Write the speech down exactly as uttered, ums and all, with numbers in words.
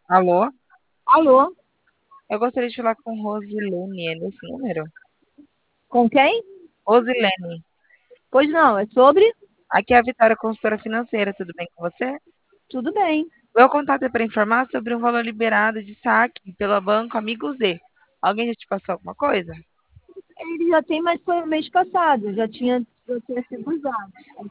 Alô? Alô? Eu gostaria de falar com Rosilene, é nesse número? Com quem? Rosilene, Pois não, é sobre? aqui é a Vitória, consultora financeira, tudo bem com você? Tudo bem. Meu contato é para informar sobre um valor liberado de saque pela Banco Amigo Z. Alguém já te passou alguma coisa? Ele já tem, mas foi o mês passado, já tinha, já tinha sido usado.